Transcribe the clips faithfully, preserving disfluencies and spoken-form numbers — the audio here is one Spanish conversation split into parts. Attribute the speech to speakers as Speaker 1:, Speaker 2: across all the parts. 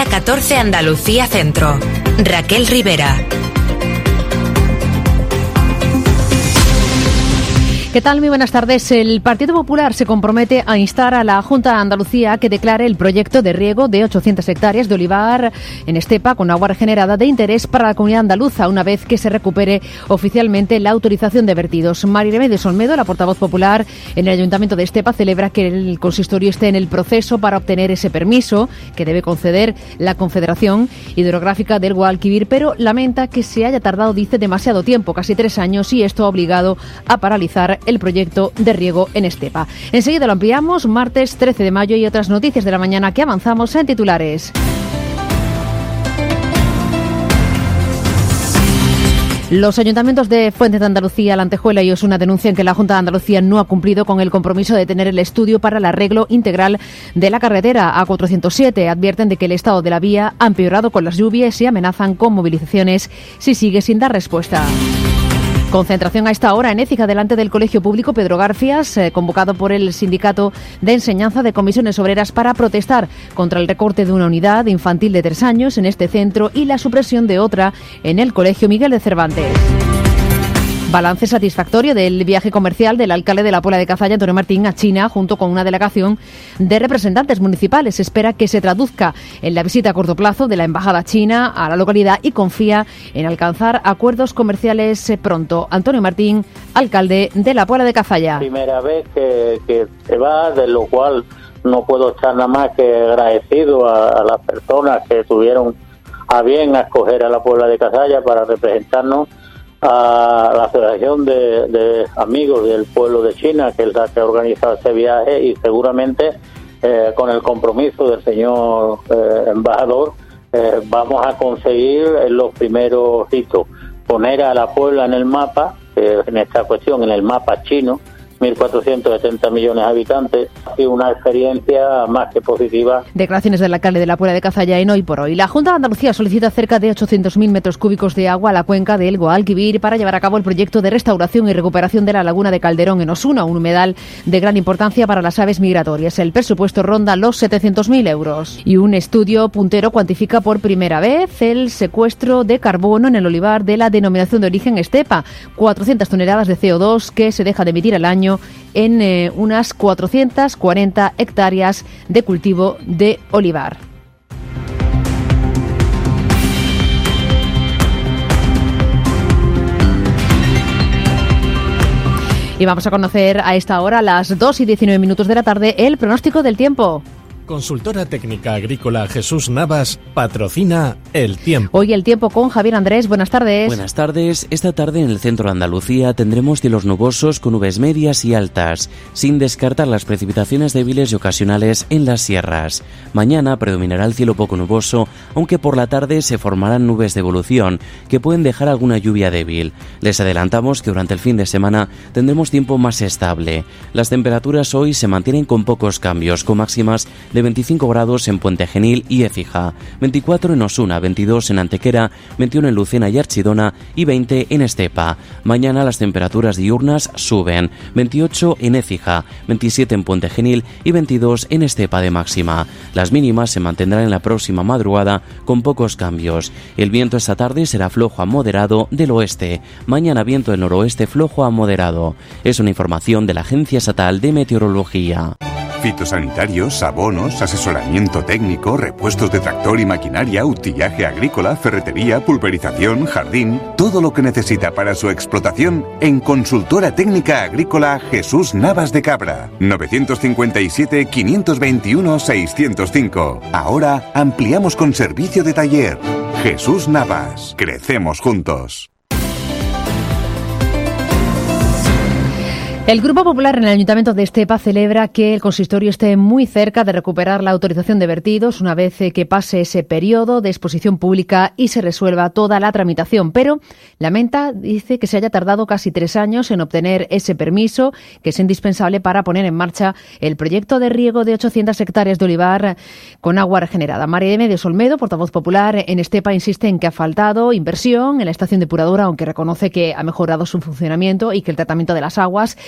Speaker 1: Carretera catorce Andalucía Centro. Raquel Rivera.
Speaker 2: ¿Qué tal? Muy buenas tardes. El Partido Popular se compromete a instar a la Junta de Andalucía a que declare el proyecto de riego de ochocientas hectáreas de olivar en estepa con agua regenerada de interés para la comunidad andaluza, una vez que se recupere oficialmente la autorización de vertidos. Mariremedes Olmedo, la portavoz popular en el Ayuntamiento de Estepa, celebra que el consistorio esté en el proceso para obtener ese permiso que debe conceder la Confederación Hidrográfica del Guadalquivir, pero lamenta que se haya tardado, dice, demasiado tiempo, casi tres años, y esto ha obligado a paralizar el proyecto de riego en Estepa. Enseguida lo ampliamos, martes trece de mayo, y otras noticias de la mañana que avanzamos en titulares. Los ayuntamientos de Fuente de Andalucía, La Antejuela y Osuna denuncian que la Junta de Andalucía no ha cumplido con el compromiso de tener el estudio para el arreglo integral de la carretera A cuatrocientos siete. Advierten de que el estado de la vía ha empeorado con las lluvias y amenazan con movilizaciones si sigue sin dar respuesta. Concentración a esta hora en Écija delante del Colegio Público Pedro Garfias, eh, convocado por el Sindicato de Enseñanza de Comisiones Obreras para protestar contra el recorte de una unidad infantil de tres años en este centro y la supresión de otra en el Colegio Miguel de Cervantes. Balance satisfactorio del viaje comercial del alcalde de la Puebla de Cazalla, Antonio Martín, a China, junto con una delegación de representantes municipales. Se espera que se traduzca en la visita a corto plazo de la embajada china a la localidad y confía en alcanzar acuerdos comerciales pronto. Antonio Martín, alcalde de la Puebla de Cazalla.
Speaker 3: Primera vez que, que se va, de lo cual no puedo estar nada más que agradecido a, a las personas que tuvieron a bien escoger a la Puebla de Cazalla para representarnos a la Asociación de, de Amigos del Pueblo de China, que es la que ha organizado este viaje, y seguramente eh, con el compromiso del señor eh, embajador eh, vamos a conseguir los primeros hitos, poner a la Puebla en el mapa, eh, en esta cuestión en el mapa chino, mil cuatrocientos setenta millones de habitantes, y una experiencia más que positiva.
Speaker 2: Declaraciones del alcalde de la Puebla de Cazalla en Hoy por Hoy. La Junta de Andalucía solicita cerca de ochocientos mil metros cúbicos de agua a la cuenca del Guadalquivir para llevar a cabo el proyecto de restauración y recuperación de la laguna de Calderón en Osuna, un humedal de gran importancia para las aves migratorias. El presupuesto ronda los setecientos mil euros. Y un estudio puntero cuantifica por primera vez el secuestro de carbono en el olivar de la denominación de origen Estepa, cuatrocientas toneladas de C O dos que se deja de emitir al año en eh, unas cuatrocientas cuarenta hectáreas de cultivo de olivar. Y vamos a conocer a esta hora, a las dos y diecinueve minutos de la tarde, el pronóstico del tiempo.
Speaker 4: Consultora Técnica Agrícola Jesús Navas patrocina El Tiempo.
Speaker 2: Hoy el tiempo con Javier Andrés. Buenas tardes.
Speaker 5: Buenas tardes. Esta tarde en el centro de Andalucía tendremos cielos nubosos con nubes medias y altas, sin descartar las precipitaciones débiles y ocasionales en las sierras. Mañana predominará el cielo poco nuboso, aunque por la tarde se formarán nubes de evolución que pueden dejar alguna lluvia débil. Les adelantamos que durante el fin de semana tendremos tiempo más estable. Las temperaturas hoy se mantienen con pocos cambios, con máximas de veinticinco grados en Puente Genil y Écija, veinticuatro en Osuna, veintidós en Antequera, veintiuno en Lucena y Archidona y veinte en Estepa. Mañana las temperaturas diurnas suben, veintiocho en Écija, veintisiete en Puente Genil y veintidós en Estepa de máxima. Las mínimas se mantendrán en la próxima madrugada con pocos cambios. El viento esta tarde será flojo a moderado del oeste. Mañana viento del noroeste flojo a moderado. Es una información de la Agencia Estatal de Meteorología.
Speaker 6: Fitosanitarios, abonos, asesoramiento técnico, repuestos de tractor y maquinaria, utillaje agrícola, ferretería, pulverización, jardín, todo lo que necesita para su explotación en Consultora Técnica Agrícola Jesús Navas de Cabra. novecientos cincuenta y siete, quinientos veintiuno, seiscientos cinco. Ahora ampliamos con servicio de taller. Jesús Navas. Crecemos juntos.
Speaker 2: El Grupo Popular en el Ayuntamiento de Estepa celebra que el consistorio esté muy cerca de recuperar la autorización de vertidos una vez que pase ese periodo de exposición pública y se resuelva toda la tramitación. Pero lamenta, dice, que se haya tardado casi tres años en obtener ese permiso, que es indispensable para poner en marcha el proyecto de riego de ochocientas hectáreas de olivar con agua regenerada. Mariremedes Olmedo, portavoz popular en Estepa, insiste en que ha faltado inversión en la estación depuradora, aunque reconoce que ha mejorado su funcionamiento y que el tratamiento de las aguas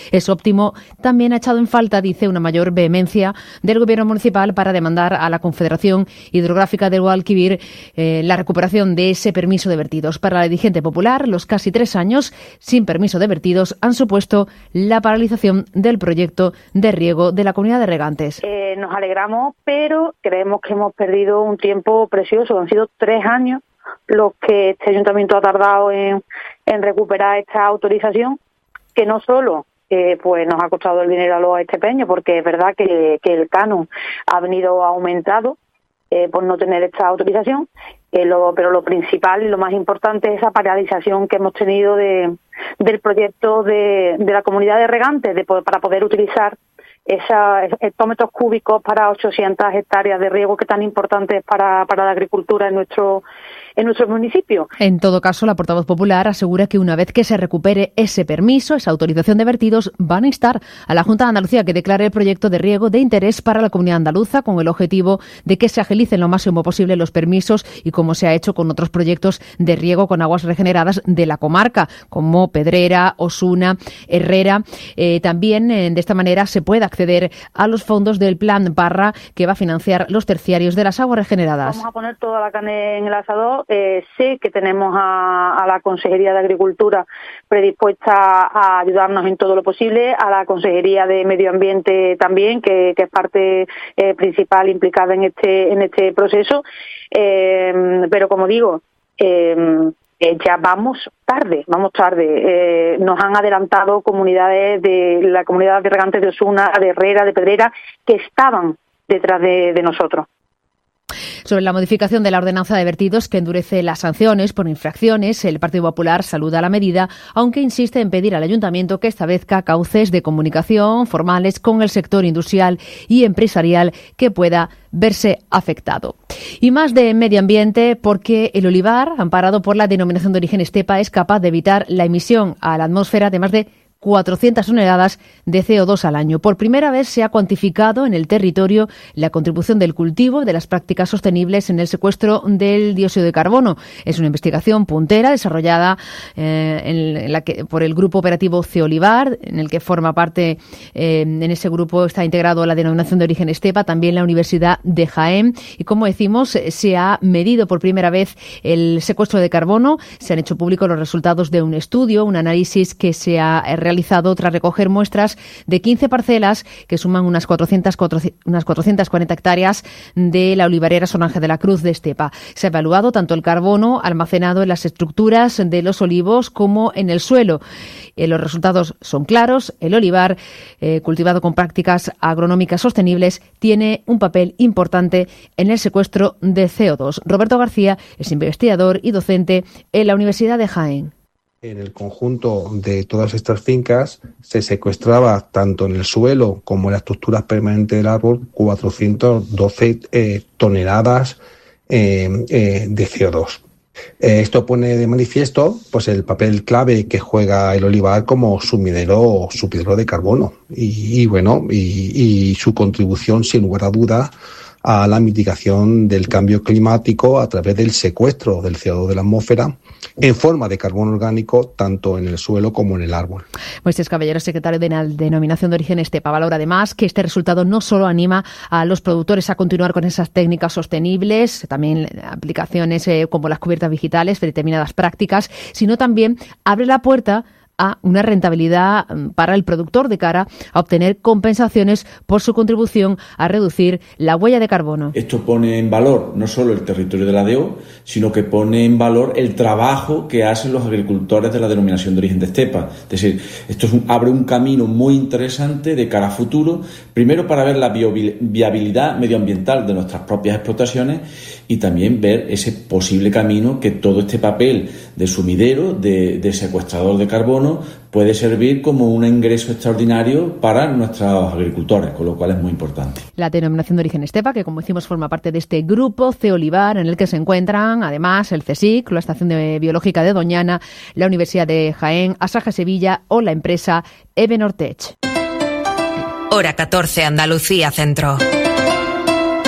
Speaker 2: es óptimo, también ha echado en falta, dice, una mayor vehemencia del Gobierno municipal para demandar a la Confederación Hidrográfica del Guadalquivir eh, la recuperación de ese permiso de vertidos. Para la dirigente popular, los casi tres años sin permiso de vertidos han supuesto la paralización del proyecto de riego de la comunidad de regantes.
Speaker 7: Eh, nos alegramos, pero creemos que hemos perdido un tiempo precioso. Han sido tres años los que este ayuntamiento ha tardado en, en recuperar esta autorización, que no solo eh, pues nos ha costado el dinero a los estepeños, porque es verdad que, que el canon ha venido aumentado eh, por no tener esta autorización, eh, lo, pero lo principal y lo más importante es esa paralización que hemos tenido de, del proyecto de, de la comunidad de regantes de, para poder utilizar Esa, hectómetros cúbicos para ochocientas hectáreas de riego que tan importante es para, para la agricultura en nuestro en nuestro municipio.
Speaker 2: En todo caso, la portavoz popular asegura que una vez que se recupere ese permiso, esa autorización de vertidos, van a instar a la Junta de Andalucía que declare el proyecto de riego de interés para la comunidad andaluza, con el objetivo de que se agilicen lo máximo posible los permisos, y como se ha hecho con otros proyectos de riego con aguas regeneradas de la comarca, como Pedrera, Osuna, Herrera. Eh, también eh, de esta manera se puede acceder a los fondos del Plan Parra, que va a financiar los terciarios de las aguas regeneradas.
Speaker 7: Vamos a poner toda la carne en el asador. Eh, sé que tenemos a, a la Consejería de Agricultura predispuesta a ayudarnos en todo lo posible, a la Consejería de Medio Ambiente también, que, que es parte eh, principal implicada en este en este proceso. Eh, pero como digo, eh, Eh, ya vamos tarde, vamos tarde. Eh, nos han adelantado comunidades de la comunidad de regantes de Osuna, de Herrera, de Pedrera, que estaban detrás de, de nosotros.
Speaker 2: Sobre la modificación de la ordenanza de vertidos que endurece las sanciones por infracciones, el Partido Popular saluda la medida, aunque insiste en pedir al Ayuntamiento que establezca cauces de comunicación formales con el sector industrial y empresarial que pueda verse afectado. Y más de medio ambiente, porque el olivar, amparado por la denominación de origen Estepa, es capaz de evitar la emisión a la atmósfera de más de cuatrocientas toneladas de C O dos al año. Por primera vez se ha cuantificado en el territorio la contribución del cultivo y de las prácticas sostenibles en el secuestro del dióxido de carbono. Es una investigación puntera desarrollada eh, en la que, por el Grupo Operativo Ceolivar, en el que forma parte, eh, en ese grupo está integrado la denominación de origen Estepa, también la Universidad de Jaén. Y como decimos, se ha medido por primera vez el secuestro de carbono. Se han hecho públicos los resultados de un estudio, un análisis que se ha realizado realizado tras recoger muestras de quince parcelas que suman unas cuatrocientas, unas cuatrocientas cuarenta hectáreas de la olivarera San Ángel de la Cruz de Estepa. Se ha evaluado tanto el carbono almacenado en las estructuras de los olivos como en el suelo. Eh, los resultados son claros. El olivar, eh, cultivado con prácticas agronómicas sostenibles, tiene un papel importante en el secuestro de C O dos. Roberto García es investigador y docente en la Universidad de Jaén.
Speaker 8: En el conjunto de todas estas fincas se secuestraba tanto en el suelo como en las estructuras permanentes del árbol cuatrocientas doce eh, toneladas eh, eh, de C O dos. Eh, esto pone de manifiesto pues el papel clave que juega el olivar como sumidero, sumidero de carbono y, y bueno y, y su contribución sin lugar a duda a la mitigación del cambio climático a través del secuestro del C O dos de la atmósfera en forma de carbono orgánico tanto en el suelo como en el árbol.
Speaker 2: Moisés Caballero, secretario de la Denominación de Origen Estepa, valora además que este resultado no solo anima a los productores a continuar con esas técnicas sostenibles, también aplicaciones eh, como las cubiertas digitales de determinadas prácticas, sino también abre la puerta a una rentabilidad para el productor de cara a obtener compensaciones por su contribución a reducir la huella de carbono.
Speaker 9: Esto pone en valor no solo el territorio de la D O, sino que pone en valor el trabajo que hacen los agricultores de la denominación de origen de Estepa. Es decir, esto es un, abre un camino muy interesante de cara a futuro, primero para ver la viabilidad medioambiental de nuestras propias explotaciones y también ver ese posible camino que todo este papel de sumidero, de, de secuestrador de carbono, puede servir como un ingreso extraordinario para nuestros agricultores, con lo cual es muy importante. La
Speaker 2: denominación de origen Estepa, que como decimos forma parte de este grupo Ceolivar, en el que se encuentran además el CSIC, la Estación de Biológica de Doñana, la Universidad de Jaén, Asaja Sevilla o la empresa Ebenortech.
Speaker 1: Hora catorce, Andalucía Centro.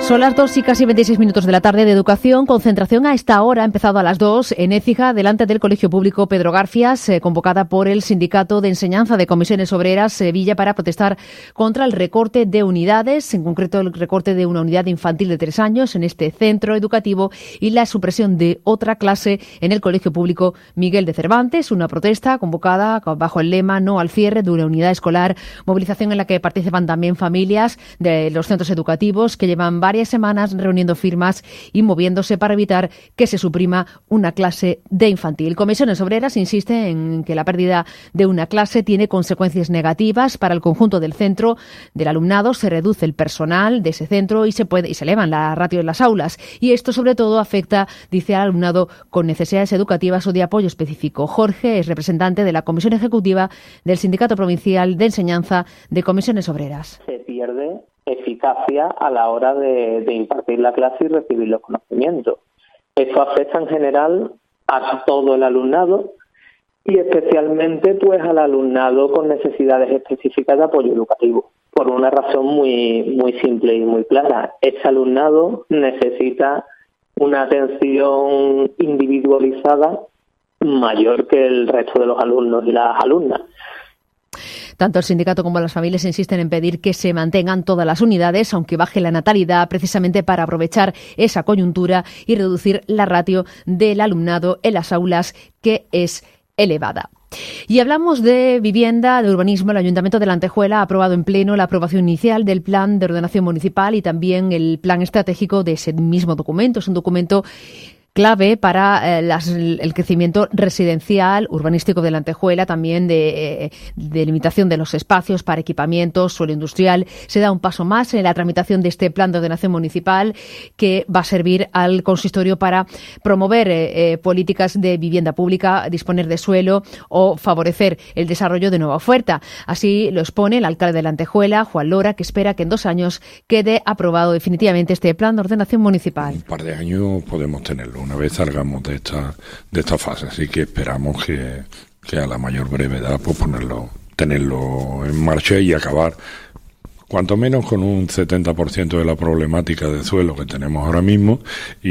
Speaker 2: Son las dos y casi veintiséis minutos de la tarde de Educación. Concentración a esta hora, ha empezado a las dos en Écija, delante del Colegio Público Pedro Garfias, eh, convocada por el Sindicato de Enseñanza de Comisiones Obreras Sevilla para protestar contra el recorte de unidades, en concreto el recorte de una unidad infantil de tres años en este centro educativo y la supresión de otra clase en el Colegio Público Miguel de Cervantes. Una protesta convocada bajo el lema "No al cierre de una unidad escolar", movilización en la que participan también familias de los centros educativos que llevan varias semanas reuniendo firmas y moviéndose para evitar que se suprima una clase de infantil. Comisiones Obreras insiste en que la pérdida de una clase tiene consecuencias negativas para el conjunto del centro, del alumnado, se reduce el personal de ese centro y se puede y se elevan la ratio en las aulas. Y esto sobre todo afecta, dice, al alumnado con necesidades educativas o de apoyo específico. Jorge es representante de la Comisión Ejecutiva del Sindicato Provincial de Enseñanza de Comisiones Obreras.
Speaker 10: Se pierde eficacia a la hora de, de impartir la clase y recibir los conocimientos. Esto afecta en general a todo el alumnado y especialmente pues al alumnado con necesidades específicas de apoyo educativo, por una razón muy, muy simple y muy clara. Ese alumnado necesita una atención individualizada mayor que el resto de los alumnos y las alumnas.
Speaker 2: Tanto el sindicato como las familias insisten en pedir que se mantengan todas las unidades, aunque baje la natalidad, precisamente para aprovechar esa coyuntura y reducir la ratio del alumnado en las aulas, que es elevada. Y hablamos de vivienda, de urbanismo. El Ayuntamiento de la Antejuela ha aprobado en pleno la aprobación inicial del Plan de Ordenación Municipal y también el Plan Estratégico de ese mismo documento. Es un documento clave para eh, las, el crecimiento residencial, urbanístico de la Antejuela, también de, eh, de limitación de los espacios para equipamientos, suelo industrial. Se da un paso más en la tramitación de este plan de ordenación municipal que va a servir al consistorio para promover eh, eh, políticas de vivienda pública, disponer de suelo o favorecer el desarrollo de nueva oferta. Así lo expone el alcalde de la Antejuela, Juan Lora, que espera que en dos años quede aprobado definitivamente este plan de ordenación municipal.
Speaker 11: Un par de años podemos tenerlo una vez salgamos de esta de esta fase, así que esperamos que, que a la mayor brevedad pues ponerlo, tenerlo en marcha y acabar cuanto menos con un setenta por ciento de la problemática de suelo que tenemos ahora mismo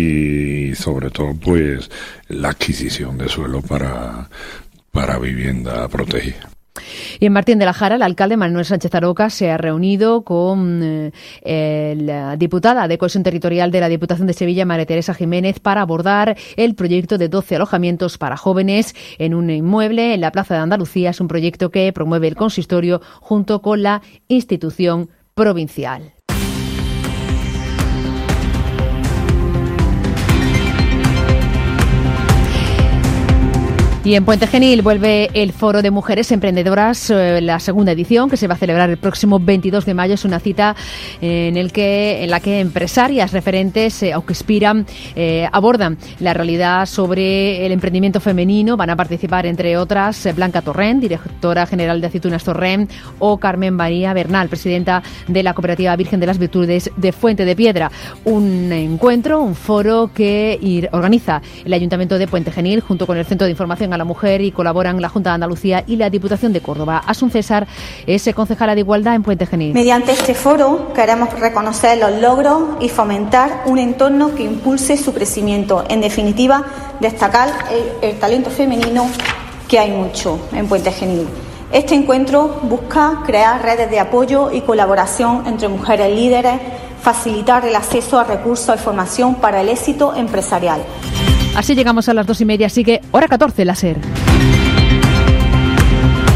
Speaker 11: y sobre todo pues la adquisición de suelo para, para vivienda protegida.
Speaker 2: Y en Martín de la Jara, el alcalde Manuel Sánchez Aroca se ha reunido con eh, la diputada de Cohesión Territorial de la Diputación de Sevilla, María Teresa Jiménez, para abordar el proyecto de doce alojamientos para jóvenes en un inmueble en la Plaza de Andalucía. Es un proyecto que promueve el consistorio junto con la institución provincial. Y en Puente Genil vuelve el Foro de Mujeres Emprendedoras, eh, la segunda edición, que se va a celebrar el próximo veintidós de mayo. Es una cita eh, en, el que, en la que empresarias referentes eh, o que inspiran eh, abordan la realidad sobre el emprendimiento femenino. Van a participar, entre otras, eh, Blanca Torrent, directora general de Aceitunas Torrent, o Carmen María Bernal, presidenta de la Cooperativa Virgen de las Virtudes de Fuente de Piedra. Un encuentro, un foro que ir, organiza el Ayuntamiento de Puente Genil junto con el Centro de Información a la Mujer y colaboran la Junta de Andalucía y la Diputación de Córdoba. Asun César es concejala de Igualdad en Puente Genil.
Speaker 12: Mediante este foro queremos reconocer los logros y fomentar un entorno que impulse su crecimiento. En definitiva, destacar el, el talento femenino, que hay mucho en Puente Genil. Este encuentro busca crear redes de apoyo y colaboración entre mujeres líderes, facilitar el acceso a recursos y formación para el éxito empresarial.
Speaker 2: Así llegamos a las dos y media, sigue hora catorce, la SER.